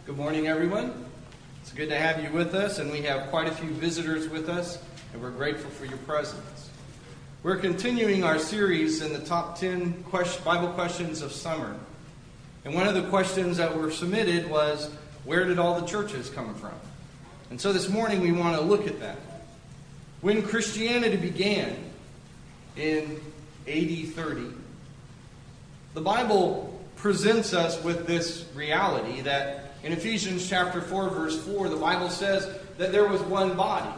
Good morning, everyone. It's good to have you with us, and we have quite a few visitors with us, and we're grateful for your presence. We're continuing our series in the top 10 Bible questions of summer. And one of the questions that were submitted was, where did all the churches come from? And so this morning we want to look at that. When Christianity began in AD 30, the Bible presents us with this reality that in Ephesians chapter 4, verse 4, the Bible says that there was one body.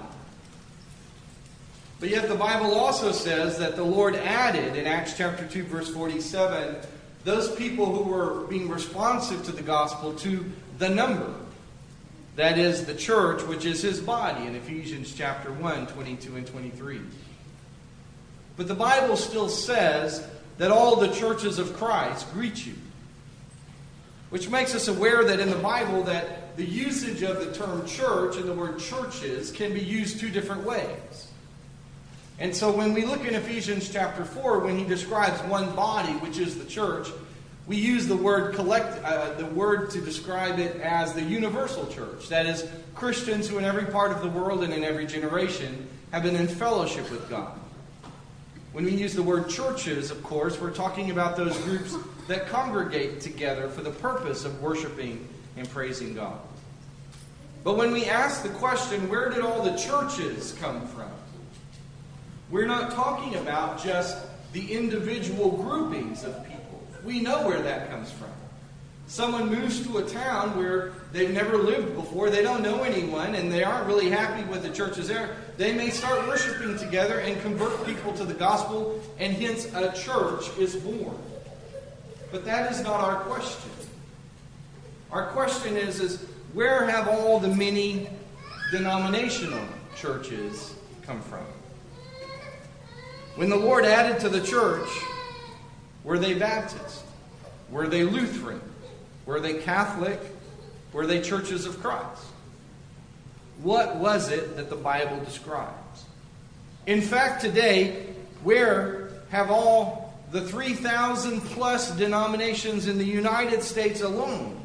But yet the Bible also says that the Lord added in Acts chapter 2, verse 47, those people who were being responsive to the gospel to the number. That is the church, which is his body in Ephesians chapter 1, 22 and 23. But the Bible still says that all the churches of Christ greet you. Which makes us aware that in the Bible that the usage of the term church and the word churches can be used two different ways. And so when we look in Ephesians chapter 4, when he describes one body, which is the church, we use the word to describe it as the universal church. That is, Christians who in every part of the world and in every generation have been in fellowship with God. When we use the word churches, of course, we're talking about those groups that congregate together for the purpose of worshiping and praising God. But when we ask the question, where did all the churches come from? We're not talking about just the individual groupings of people. We know where that comes from. Someone moves to a town where they've never lived before, they don't know anyone, and they aren't really happy with the churches there. They may start worshiping together and convert people to the gospel, and hence a church is born. But that is not our question. Our question is where have all the many denominational churches come from? When the Lord added to the church, were they Baptist? Were they Lutheran? Were they Catholic? Were they churches of Christ? What was it that the Bible describes? In fact, today, where have all the 3,000 plus denominations in the United States alone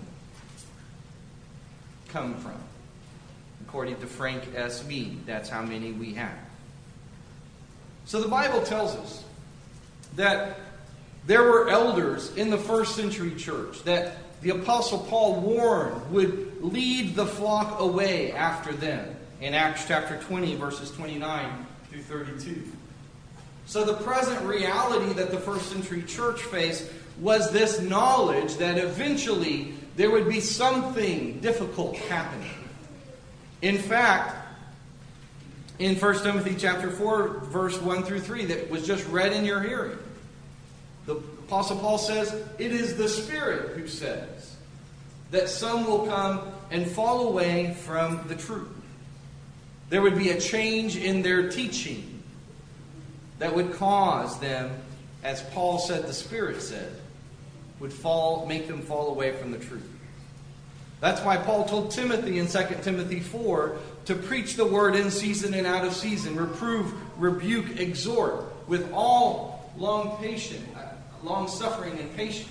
come from? According to Frank S. Mead, that's how many we have. So the Bible tells us that there were elders in the first century church that the Apostle Paul warned would lead the flock away after them in Acts chapter 20, verses 29 through 32. So the present reality that the first century church faced was this knowledge that eventually there would be something difficult happening. In fact, in 1 Timothy chapter 4, verse 1 through 3, that was just read in your hearing, the Apostle Paul says, it is the Spirit who says that some will come and fall away from the truth. There would be a change in their teaching that would cause them, as Paul said, the Spirit said, would make them fall away from the truth. That's why Paul told Timothy in 2 Timothy 4 to preach the word in season and out of season, reprove, rebuke, exhort with all long-suffering and patience.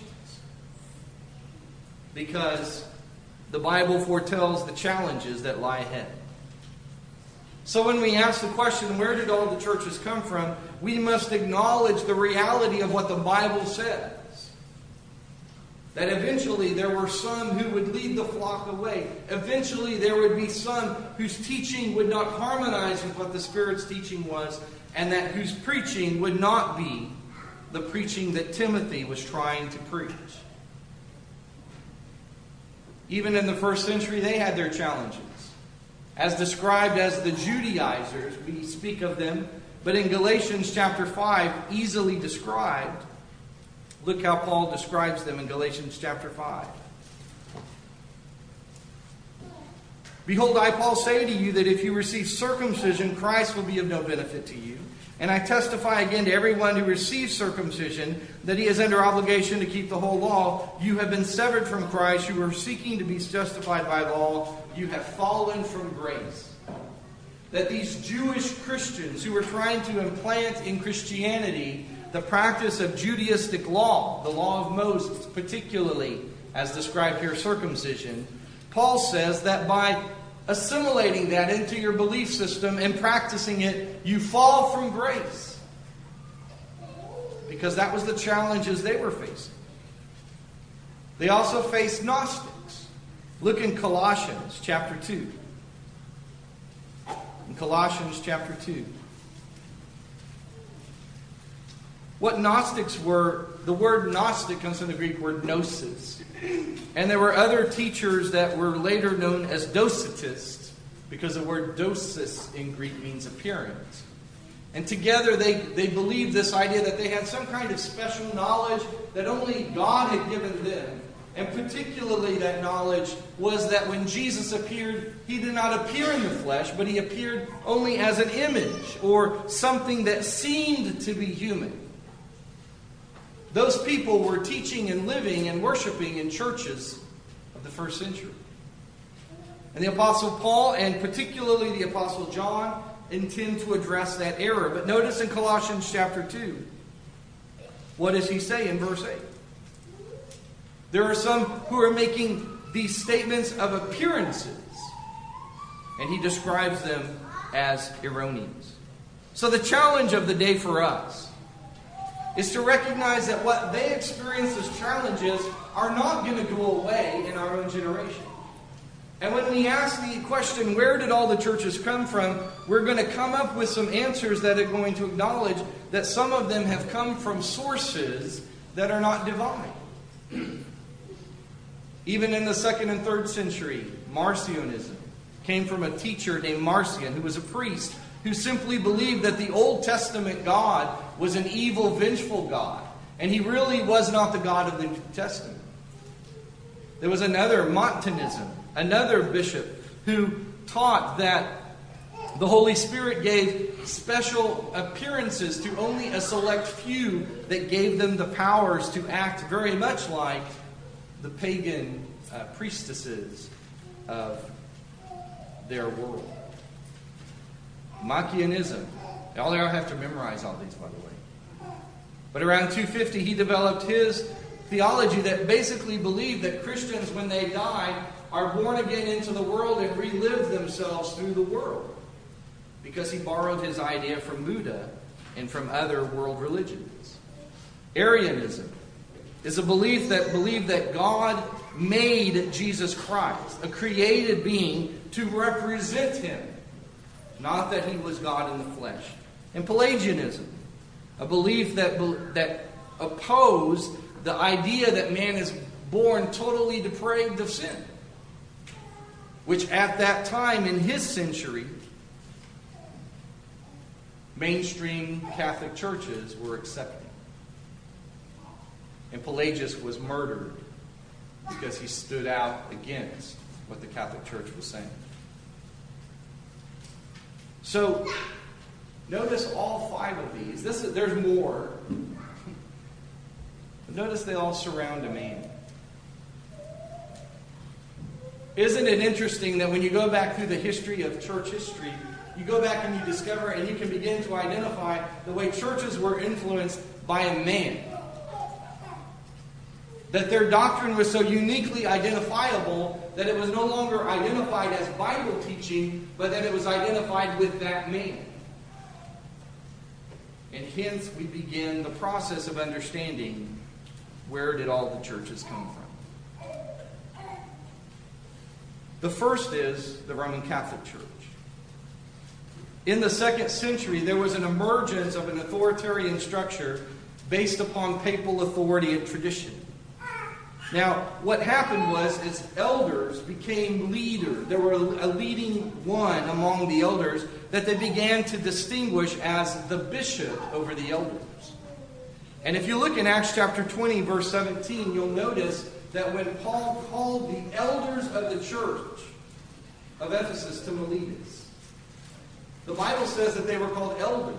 Because the Bible foretells the challenges that lie ahead. So when we ask the question, where did all the churches come from? We must acknowledge the reality of what the Bible says. That eventually there were some who would lead the flock away. Eventually there would be some whose teaching would not harmonize with what the Spirit's teaching was, and that whose preaching would not be the preaching that Timothy was trying to preach. Even in the first century, they had their challenges. As described as the Judaizers, we speak of them, but in Galatians chapter 5, easily described. Look how Paul describes them in Galatians chapter 5. Behold, I, Paul, say to you that if you receive circumcision, Christ will be of no benefit to you. And I testify again to everyone who receives circumcision that he is under obligation to keep the whole law. You have been severed from Christ. You are seeking to be justified by law. You have fallen from grace. That these Jewish Christians who were trying to implant in Christianity the practice of Judaistic law, the law of Moses, particularly, as described here, circumcision, Paul says that by assimilating that into your belief system and practicing it, you fall from grace. Because that was the challenges they were facing. They also faced Gnostics. Look in Colossians chapter 2. In Colossians chapter 2. What Gnostics were, the word Gnostic comes from the Greek word gnosis. And there were other teachers that were later known as Docetists, because the word dosis in Greek means appearance. And together they believed this idea that they had some kind of special knowledge that only God had given them. And particularly that knowledge was that when Jesus appeared, He did not appear in the flesh, but He appeared only as an image or something that seemed to be human. Those people were teaching and living and worshiping in churches of the first century. And the Apostle Paul, and particularly the Apostle John, intend to address that error. But notice in Colossians chapter 2, what does he say in verse 8? There are some who are making these statements of appearances, and he describes them as erroneous. So the challenge of the day for us is to recognize that what they experience as challenges are not going to go away in our own generation. And when we ask the question, where did all the churches come from? We're going to come up with some answers that are going to acknowledge that some of them have come from sources that are not divine. Even in the 2nd and 3rd century, Marcionism came from a teacher named Marcion, who was a priest, who simply believed that the Old Testament God was an evil, vengeful God. And He really was not the God of the New Testament. There was another, Montanism, another bishop, who taught that the Holy Spirit gave special appearances to only a select few that gave them the powers to act very much like the pagan priestesses of their world. Machianism. Y'all have to memorize all these, by the way. But around 250, he developed his theology that basically believed that Christians, when they die, are born again into the world and relive themselves through the world. Because he borrowed his idea from Buddha and from other world religions. Arianism is a belief that believed that God made Jesus Christ, a created being, to represent Him. Not that He was God in the flesh. And Pelagianism, a belief that opposed the idea that man is born totally depraved of sin, which at that time in his century, mainstream Catholic churches were accepting. And Pelagius was murdered because he stood out against what the Catholic Church was saying. So, notice all 5 of these. There's more. But notice they all surround a man. Isn't it interesting that when you go back through the history of church history, you go back and you discover and you can begin to identify the way churches were influenced by a man. That their doctrine was so uniquely identifiable that it was no longer identified as Bible teaching, but that it was identified with that man. And hence we begin the process of understanding where did all the churches come from. The first is the Roman Catholic Church. In the 2nd century, there was an emergence of an authoritarian structure based upon papal authority and tradition. Now, what happened was elders became leaders. There were a leading one among the elders that they began to distinguish as the bishop over the elders. And if you look in Acts chapter 20, verse 17, you'll notice that when Paul called the elders of the church of Ephesus to Miletus, the Bible says that they were called elders.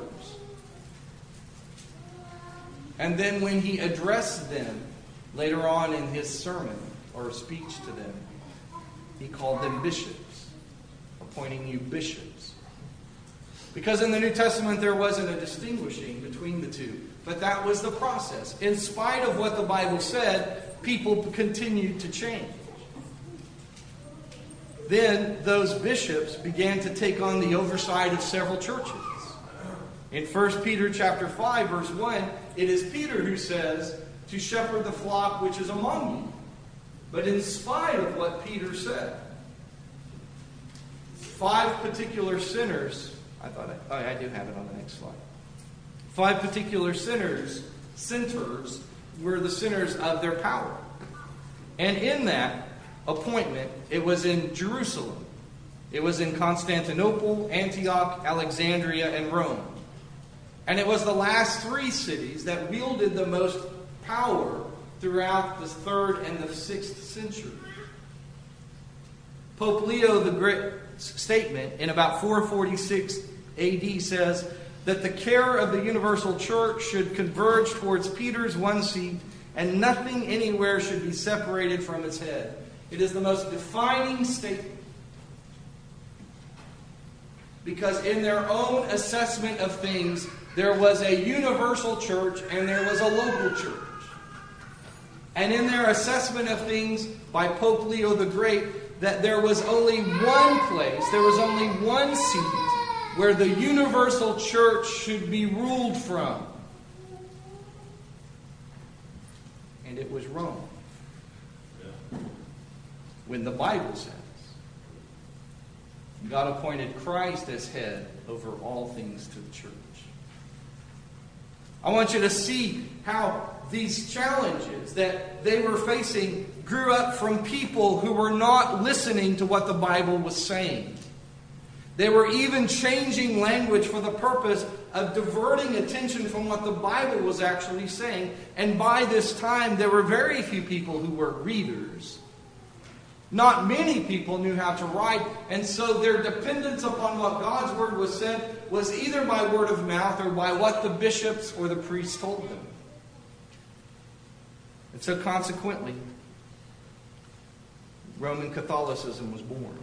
And then when he addressed them, later on in his sermon or speech to them, he called them bishops, appointing you bishops. Because in the New Testament there wasn't a distinguishing between the two. But that was the process. In spite of what the Bible said, people continued to change. then those bishops began to take on the oversight of several churches. In 1 Peter chapter 5, verse 1, it is Peter who says, to shepherd the flock which is among you. But in spite of what Peter said, 5 particular sinners, I do have it on the next slide. 5 particular centers were the centers of their power. And in that appointment, it was in Jerusalem. It was in Constantinople, Antioch, Alexandria, and Rome. And it was the last 3 cities that wielded the most power throughout the 3rd and the 6th century. Pope Leo the Great's statement in about 446 AD says that the care of the universal church should converge towards Peter's one seat, and nothing anywhere should be separated from its head. It is the most defining statement. Because in their own assessment of things, there was a universal church and there was a local church. And in their assessment of things by Pope Leo the Great, that there was only one place, there was only one seat where the universal church should be ruled from. And it was Rome. When the Bible says God appointed Christ as head over all things to the church. I want you to see how these challenges that they were facing grew up from people who were not listening to what the Bible was saying. They were even changing language for the purpose of diverting attention from what the Bible was actually saying. And by this time, there were very few people who were readers. Not many people knew how to write, and so their dependence upon what God's word was said was either by word of mouth or by what the bishops or the priests told them. And so consequently, Roman Catholicism was born.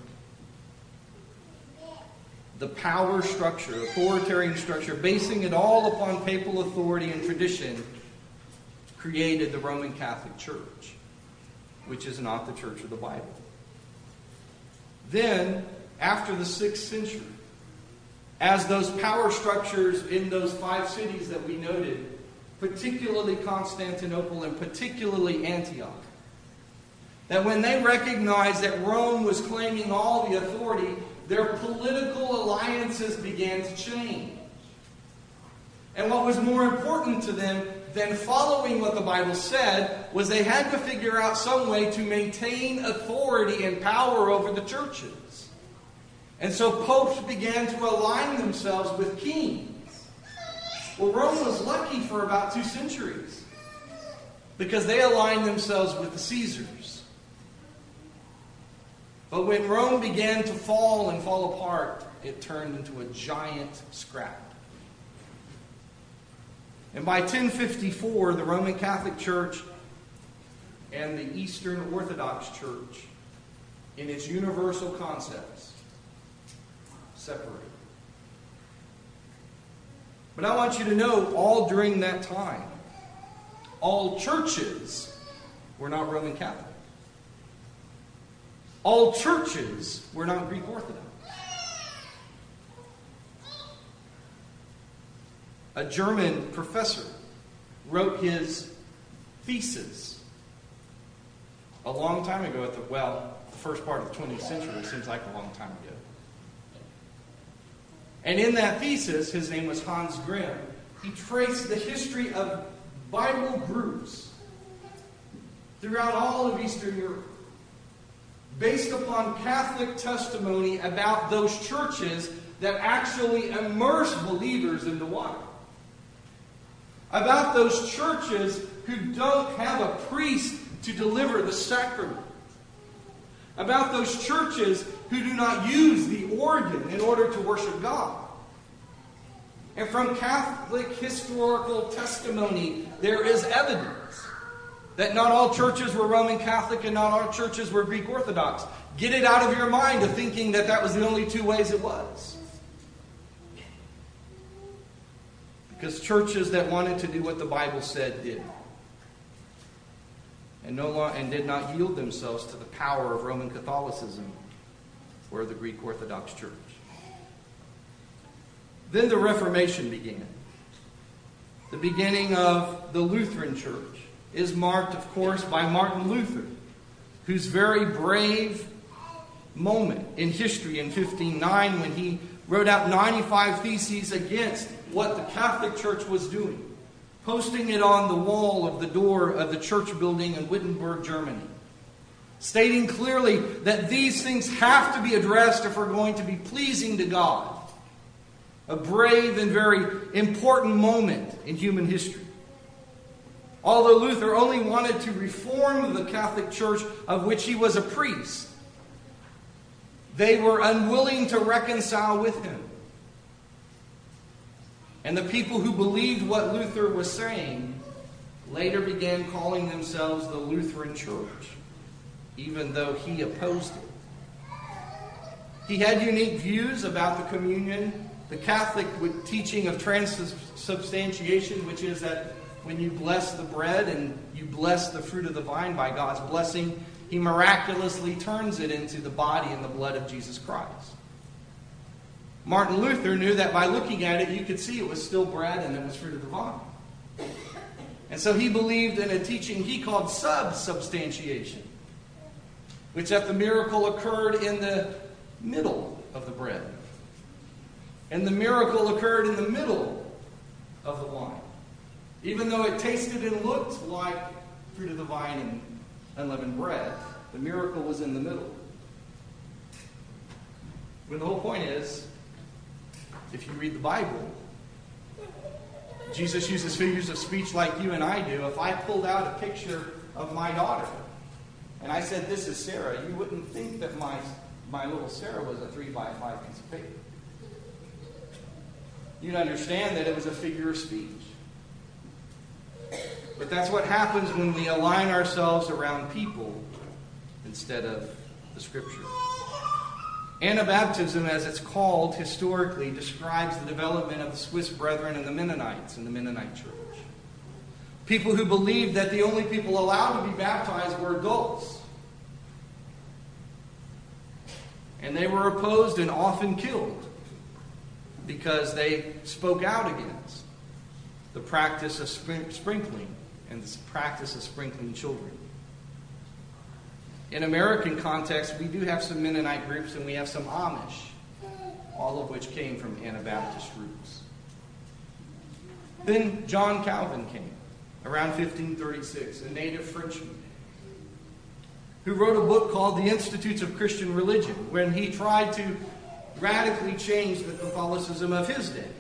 The power structure, authoritarian structure, basing it all upon papal authority and tradition, created the Roman Catholic Church, which is not the Church of the Bible. Then, after the 6th century, as those power structures in those 5 cities that we noted, particularly Constantinople and particularly Antioch, that when they recognized that Rome was claiming all the authority, their political alliances began to change. And what was more important to them than following what the Bible said was they had to figure out some way to maintain authority and power over the churches. And so popes began to align themselves with kings. Well, Rome was lucky for about 2 centuries because they aligned themselves with the Caesars. But when Rome began to fall and fall apart, it turned into a giant scrap. And by 1054, the Roman Catholic Church and the Eastern Orthodox Church, in its universal concepts, separated. But I want you to know, all during that time, all churches were not Roman Catholic. All churches were not Greek Orthodox. A German professor wrote his thesis a long time ago the first part of the 20th century. It seems like a long time ago. And in that thesis, his name was Hans Grimm, he traced the history of Bible groups throughout all of Eastern Europe, based upon Catholic testimony about those churches that actually immerse believers in the water. About those churches who don't have a priest to deliver the sacrament. About those churches who do not use the organ in order to worship God. And from Catholic historical testimony, there is evidence that not all churches were Roman Catholic and not all churches were Greek Orthodox. Get it out of your mind of thinking that that was the only 2 ways it was. Because churches that wanted to do what the Bible said did. And did not yield themselves to the power of Roman Catholicism or the Greek Orthodox Church. Then the Reformation began. The beginning of the Lutheran Church is marked, of course, by Martin Luther, whose very brave moment in history in 1509 when he wrote out 95 theses against what the Catholic Church was doing, posting it on the wall of the door of the church building in Wittenberg, Germany, stating clearly that these things have to be addressed if we're going to be pleasing to God. A brave and very important moment in human history. Although Luther only wanted to reform the Catholic Church, of which he was a priest, they were unwilling to reconcile with him. And the people who believed what Luther was saying later began calling themselves the Lutheran Church, even though he opposed it. He had unique views about the communion, the Catholic teaching of transubstantiation, which is that when you bless the bread and you bless the fruit of the vine by God's blessing, He miraculously turns it into the body and the blood of Jesus Christ. Martin Luther knew that by looking at it, you could see it was still bread and it was fruit of the vine. And so he believed in a teaching he called subsubstantiation, which that the miracle occurred in the middle of the bread. And the miracle occurred in the middle of the wine. Even though it tasted and looked like fruit of the vine and unleavened bread, the miracle was in the middle. When the whole point is, if you read the Bible, Jesus uses figures of speech like you and I do. If I pulled out a picture of my daughter and I said, "This is Sarah," you wouldn't think that my little Sarah was a 3x5 piece of paper. You'd understand that it was a figure of speech. But that's what happens when we align ourselves around people instead of the Scripture. Anabaptism, as it's called historically, describes the development of the Swiss Brethren and the Mennonites in the Mennonite Church. People who believed that the only people allowed to be baptized were adults. And they were opposed and often killed because they spoke out against the practice of sprinkling and the practice of sprinkling children. In American context, we do have some Mennonite groups and we have some Amish, all of which came from Anabaptist roots. Then John Calvin came, around 1536, a native Frenchman, who wrote a book called The Institutes of Christian Religion, when he tried to radically change the Catholicism of his day.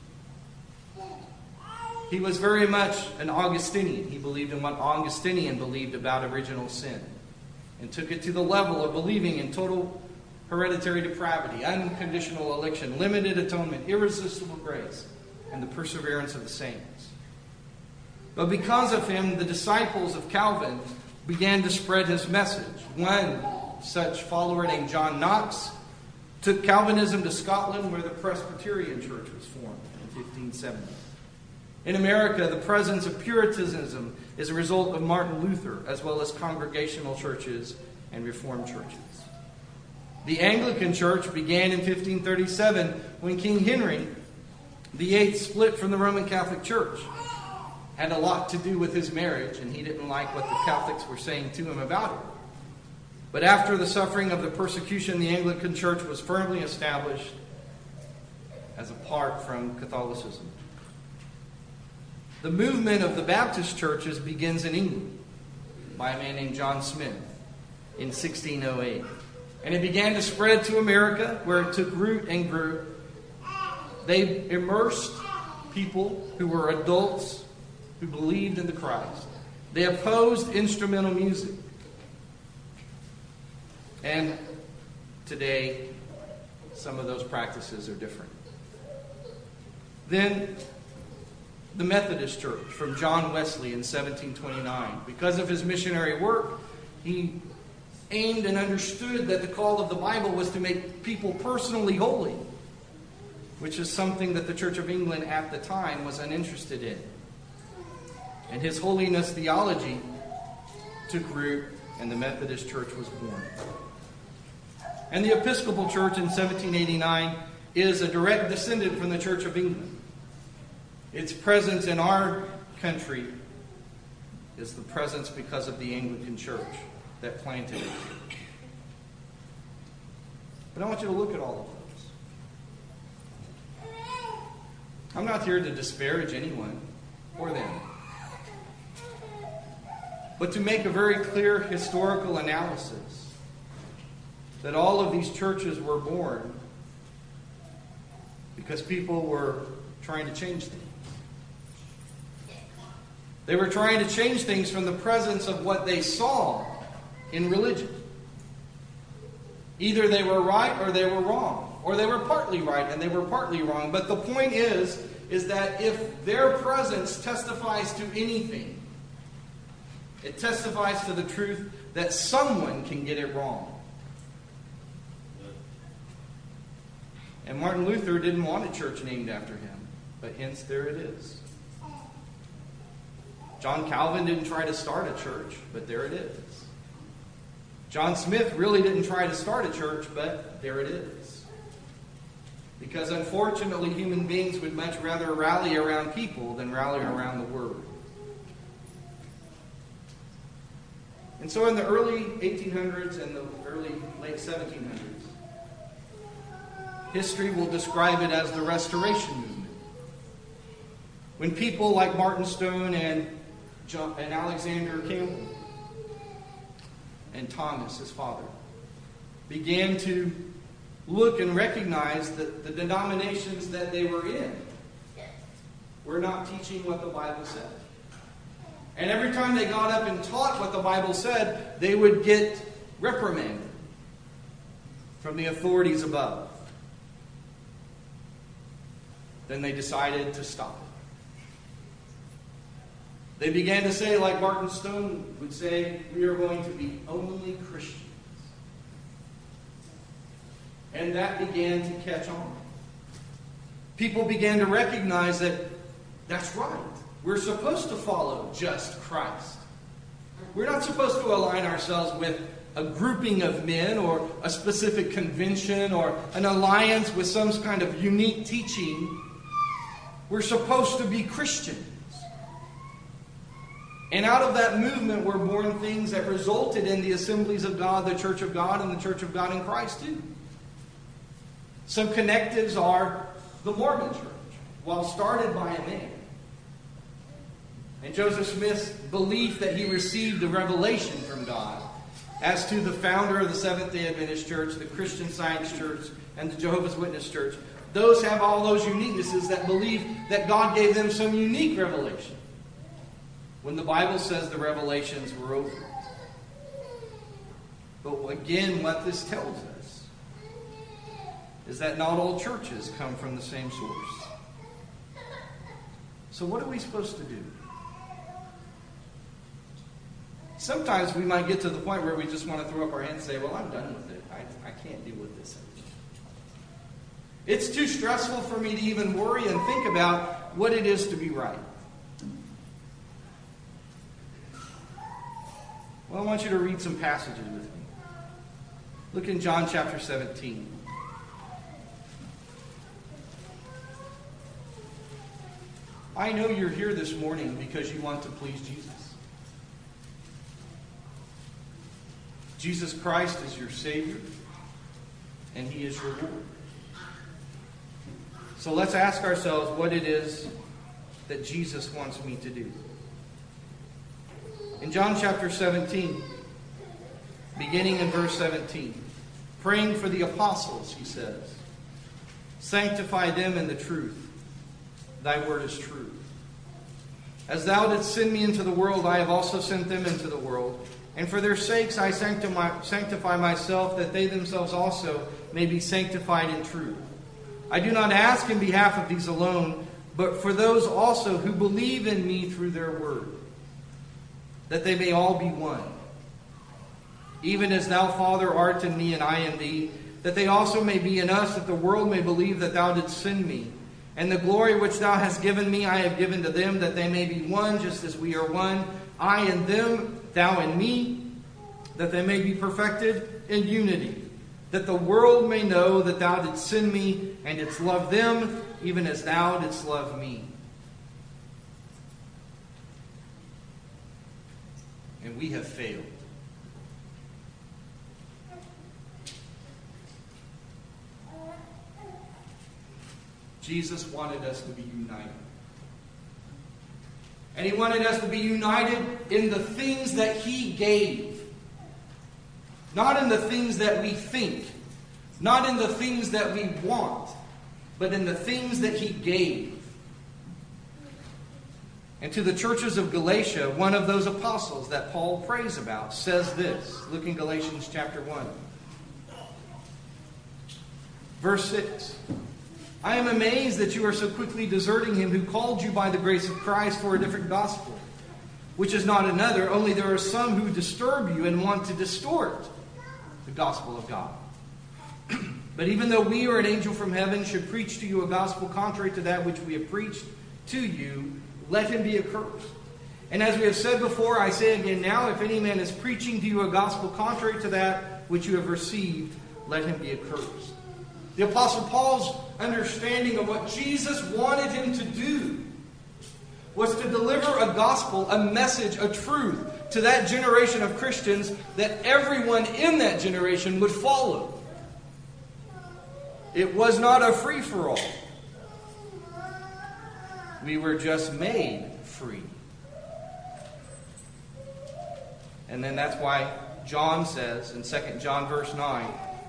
He was very much an Augustinian. He believed in what Augustinian believed about original sin, and took it to the level of believing in total hereditary depravity, unconditional election, limited atonement, irresistible grace, and the perseverance of the saints. But because of him, the disciples of Calvin began to spread his message. One such follower named John Knox took Calvinism to Scotland, where the Presbyterian Church was formed in 1570. In America, the presence of Puritanism is a result of Martin Luther, as well as Congregational churches and Reformed churches. The Anglican Church began in 1537 when King Henry VIII split from the Roman Catholic Church. Had a lot to do with his marriage, and he didn't like what the Catholics were saying to him about it. But after the suffering of the persecution, the Anglican Church was firmly established as apart from Catholicism. The movement of the Baptist churches begins in England by a man named John Smith in 1608. And it began to spread to America, where it took root and grew. They immersed people who were adults who believed in the Christ. They opposed instrumental music. And today, some of those practices are different. Then, the Methodist Church from John Wesley in 1729. Because of his missionary work, he aimed and understood that the call of the Bible was to make people personally holy, which is something that the Church of England at the time was uninterested in. And his holiness theology took root, and the Methodist Church was born. And the Episcopal Church in 1789 is a direct descendant from the Church of England. Its presence in our country is the presence because of the Anglican Church that planted it. But I want you to look at all of those. I'm not here to disparage anyone or them, but to make a very clear historical analysis that all of these churches were born because people were trying to change things. They were trying to change things from the presence of what they saw in religion. Either they were right or they were wrong. Or they were partly right and they were partly wrong. But the point is that if their presence testifies to anything, it testifies to the truth that someone can get it wrong. And Martin Luther didn't want a church named after him, but hence there it is. John Calvin didn't try to start a church, but there it is. John Smith really didn't try to start a church, but there it is. Because unfortunately, human beings would much rather rally around people than rally around the Word. And so in the early 1800s and the late 1700s, history will describe it as the Restoration Movement. When people like Martin Stone and Alexander Campbell and Thomas, his father, began to look and recognize that the denominations that they were in were not teaching what the Bible said. And every time they got up and taught what the Bible said, they would get reprimanded from the authorities above. Then they decided to stop it. They began to say, like Martin Stone would say, we are going to be only Christians. And that began to catch on. People began to recognize that that's right. We're supposed to follow just Christ. We're not supposed to align ourselves with a grouping of men or a specific convention or an alliance with some kind of unique teaching. We're supposed to be Christians. And out of that movement were born things that resulted in the Assemblies of God, the Church of God, and the Church of God in Christ too. Some connectives are the Mormon Church, while started by a man. And Joseph Smith's belief that he received a revelation from God as to the founder of the Seventh-day Adventist Church, the Christian Science Church, and the Jehovah's Witness Church. Those have all those uniquenesses that believe that God gave them some unique revelation, when the Bible says the revelations were over. But again, what this tells us is that not all churches come from the same source. So what are we supposed to do? Sometimes we might get to the point where we just want to throw up our hands and say, well, I'm done with it. I can't deal with this anymore. It's too stressful for me to even worry and think about what it is to be right. Well, I want you to read some passages with me. Look in John chapter 17. I know you're here this morning because you want to please Jesus. Jesus Christ is your Savior, and He is your Lord. So let's ask ourselves what it is that Jesus wants me to do. In John chapter 17, beginning in verse 17, praying for the apostles, he says, sanctify them in the truth. Thy word is true. As thou didst send me into the world, I have also sent them into the world. And for their sakes I sanctify myself, that they themselves also may be sanctified in truth. I do not ask in behalf of these alone, but for those also who believe in me through their word, that they may all be one. Even as thou, Father, art in me and I in thee, that they also may be in us, that the world may believe that thou didst send me. And the glory which thou hast given me I have given to them, that they may be one, just as we are one, I in them, thou in me, that they may be perfected in unity, that the world may know that thou didst send me, and didst love them, even as thou didst love me. And we have failed. Jesus wanted us to be united. And He wanted us to be united in the things that He gave. Not in the things that we think. Not in the things that we want. But in the things that He gave. And to the churches of Galatia, one of those apostles that Paul prays about says this. Look in Galatians chapter 1. Verse 6. I am amazed that you are so quickly deserting Him who called you by the grace of Christ for a different gospel, which is not another, only there are some who disturb you and want to distort the gospel of God. But even though we or an angel from heaven should preach to you a gospel contrary to that which we have preached to you, let him be accursed. And as we have said before, I say again now, if any man is preaching to you a gospel contrary to that which you have received, let him be accursed. The Apostle Paul's understanding of what Jesus wanted him to do was to deliver a gospel, a message, a truth to that generation of Christians that everyone in that generation would follow. It was not a free-for-all. We were just made free. And then that's why John says in 2 John verse 9,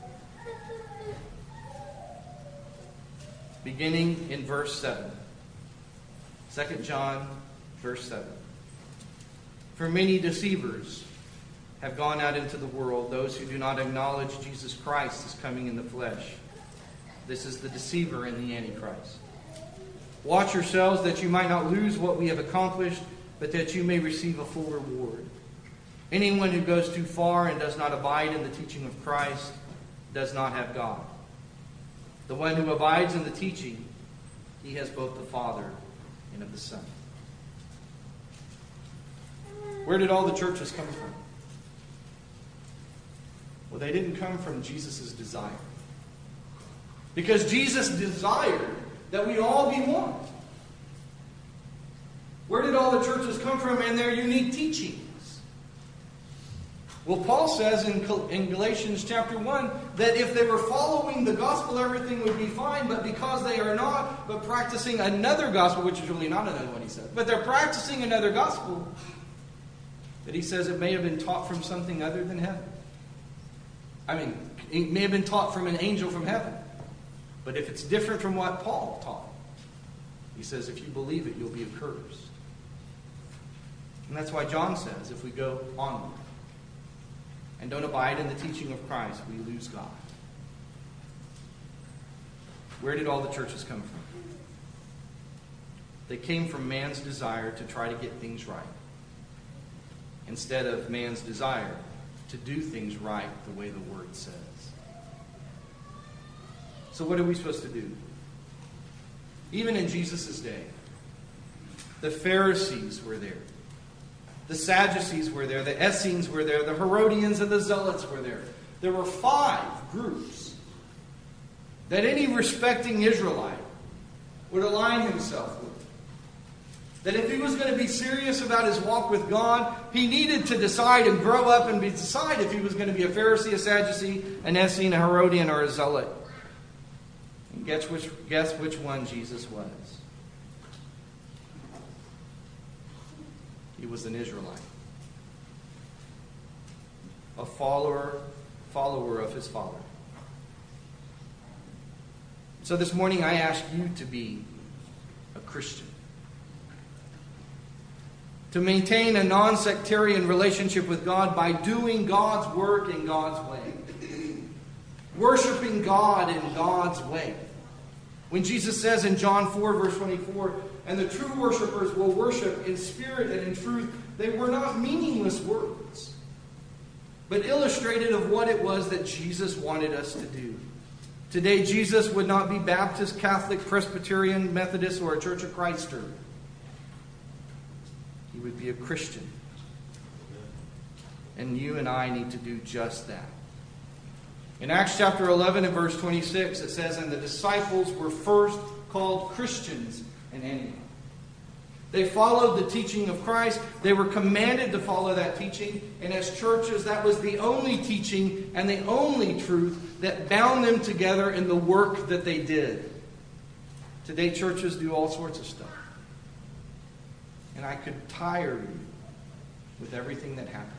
beginning in verse 7. 2 John verse 7. For many deceivers have gone out into the world, those who do not acknowledge Jesus Christ as coming in the flesh. This is the deceiver and the Antichrist. Watch yourselves that you might not lose what we have accomplished, but that you may receive a full reward. Anyone who goes too far and does not abide in the teaching of Christ does not have God. The one who abides in the teaching, he has both the Father and of the Son. Where did all the churches come from? Well, they didn't come from Jesus' desire. Because Jesus desired that we all be one. Where did all the churches come from and their unique teachings? Well, Paul says in Galatians chapter 1 that if they were following the gospel, everything would be fine. But because they are not, but practicing another gospel, which is really not another one, he said. But they're practicing another gospel that he says it may have been taught from something other than heaven. I mean, it may have been taught from an angel from heaven. But if it's different from what Paul taught, he says if you believe it, you'll be accursed. And that's why John says if we go onward and don't abide in the teaching of Christ, we lose God. Where did all the churches come from? They came from man's desire to try to get things right, instead of man's desire to do things right the way the Word says. So what are we supposed to do? Even in Jesus' day, the Pharisees were there. The Sadducees were there. The Essenes were there. The Herodians and the Zealots were there. There were 5 groups that any respecting Israelite would align himself with. That if he was going to be serious about his walk with God, he needed to decide and grow up and decide if he was going to be a Pharisee, a Sadducee, an Essene, a Herodian, or a Zealot. And guess which one Jesus was? He was an Israelite. A follower of his Father. So this morning I ask you to be a Christian. To maintain a non-sectarian relationship with God by doing God's work in God's way. Worshiping God in God's way. When Jesus says in John 4 verse 24, and the true worshipers will worship in spirit and in truth, they were not meaningless words, but illustrated of what it was that Jesus wanted us to do. Today, Jesus would not be Baptist, Catholic, Presbyterian, Methodist, or a Church of Christer. He would be a Christian. And you and I need to do just that. In Acts chapter 11 and verse 26, it says, "And the disciples were first called Christians in Antioch." They followed the teaching of Christ. They were commanded to follow that teaching. And as churches, that was the only teaching and the only truth that bound them together in the work that they did. Today, churches do all sorts of stuff. And I could tire you with everything that happens.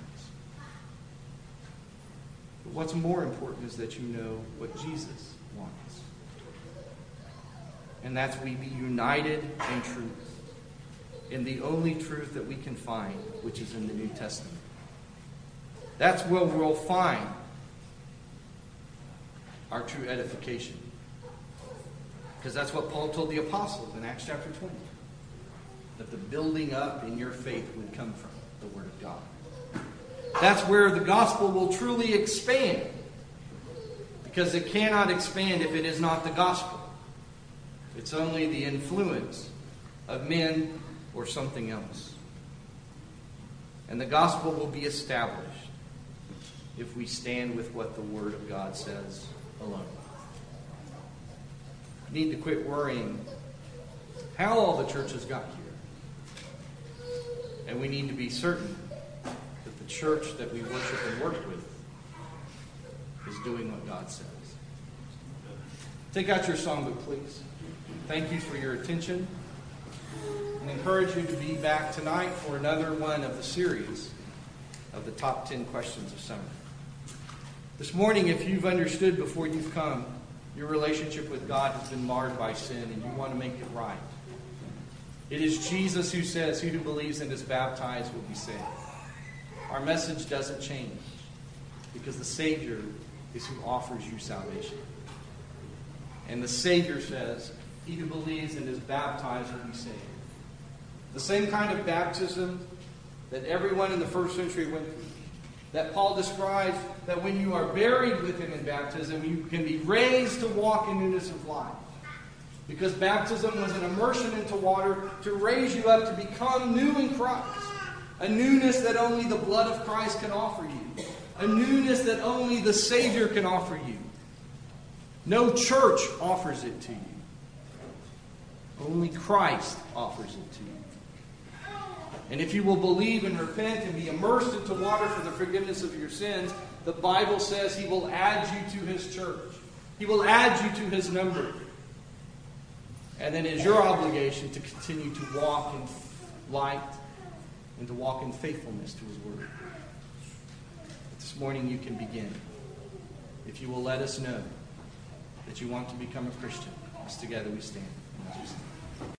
But what's more important is that you know what Jesus wants. And that's we be united in truth. In the only truth that we can find, which is in the New Testament. That's where we'll find our true edification. Because that's what Paul told the apostles in Acts chapter 20. That the building up in your faith would come from the Word of God. That's where the gospel will truly expand. Because it cannot expand if it is not the gospel. It's only the influence of men or something else. And the gospel will be established if we stand with what the Word of God says alone. We need to quit worrying how all the churches got here. And we need to be certain that the church that we worship and work with is doing what God says. Take out your songbook, please. Thank you for your attention. And encourage you to be back tonight for another one of the series of the top 10 questions of summer. This morning, if you've understood before you've come, your relationship with God has been marred by sin and you want to make it right. It is Jesus who says, "He who believes and is baptized will be saved." Our message doesn't change because the Savior is who offers you salvation. And the Savior says, "He who believes and is baptized will be saved." The same kind of baptism that everyone in the first century went through. That Paul describes that when you are buried with him in baptism, you can be raised to walk in newness of life. Because baptism was an immersion into water to raise you up to become new in Christ. A newness that only the blood of Christ can offer you. A newness that only the Savior can offer you. No church offers it to you. Only Christ offers it to you. And if you will believe and repent and be immersed into water for the forgiveness of your sins, the Bible says He will add you to His church. He will add you to His number. And then it is your obligation to continue to walk in light and to walk in faithfulness to His Word. But this morning you can begin. If you will let us know that you want to become a Christian, as together we stand. In Jesus' name.